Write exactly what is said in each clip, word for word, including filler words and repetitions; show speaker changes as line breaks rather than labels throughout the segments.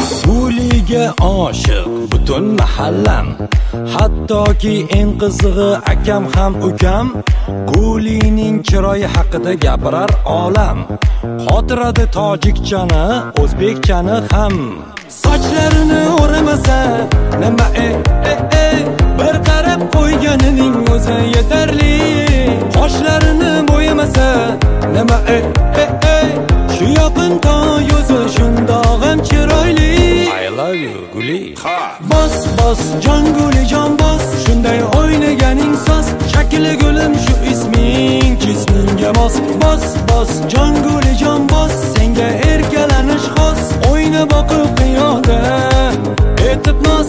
Guliga oshiq butun mahallam, hattoki eng qizig'i akam ham ukam. Gulining chiroyi haqida gapirar olam, qotiradi tojikchani, o'zbekchani ham. Sochlarini o'ramasa nima e e e, bir qarab qo'yganining o'zi yetarli. Qoshlarini bo'yamasa nima e e e, shu yoqin to yuzi shundoq ham chiroyli. I love you Guli. Bos bos jon Guli jon bos, shunday o'ynaganing soz, shakli gulim shu isming jismingga mos. Bos bos jon Guli jon bos, senga erkalanish xos, o'yna boqib qiyoda etib nos.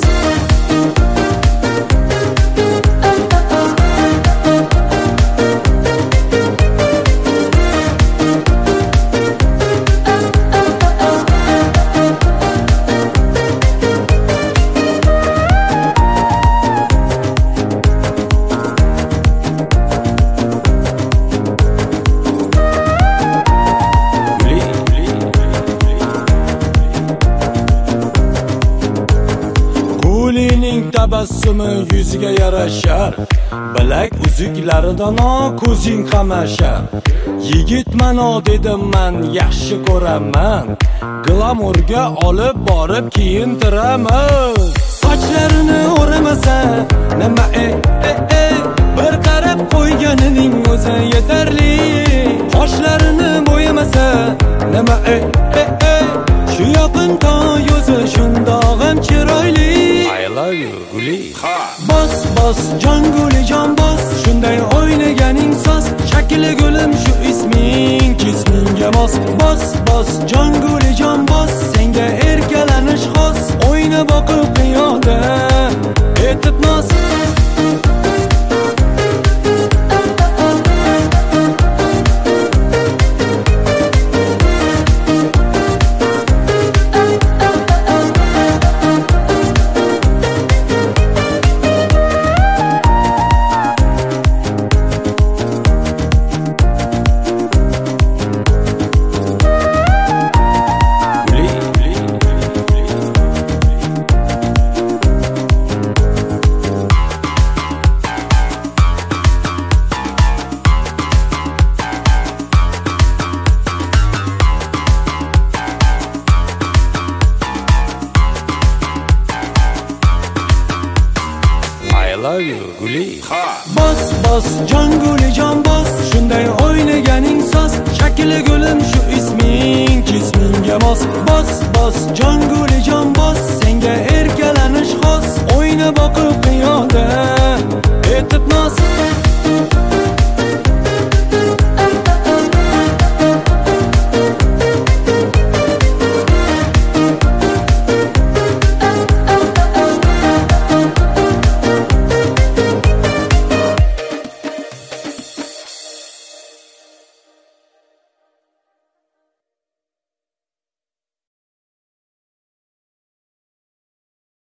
Gulining tabassumi yuziga yarashar, bilak uzuklaridan ko'zing qamashar. Yigitman o dedim man, yaxshi ko'raman, glamurga olib borib kiyintiraman. Sochlarini o'ramasa nima e e e, bir qarab qo'yganining o'zi yetarli. Qoshlarini bo'yamasa nima e e e, shu yoqin to yuzi shundoq ham chiroyli. I love you Guli. Bos bos jon Guli jon bos, shunday o'ynaganing soz, shakli gulim shu isming jismingga mos. Bos bos jon Guli jon bos, senga erkalanish xos, o'yna boqib qiyoda etib nos. I love you Guli. Bos bos jon Guli jon bos, shunday o'ynaganing soz, shakli gulim shu isming jismingga mos. Bos bos jon Guli jon bos, senga erkalanish xos, o'yna boqib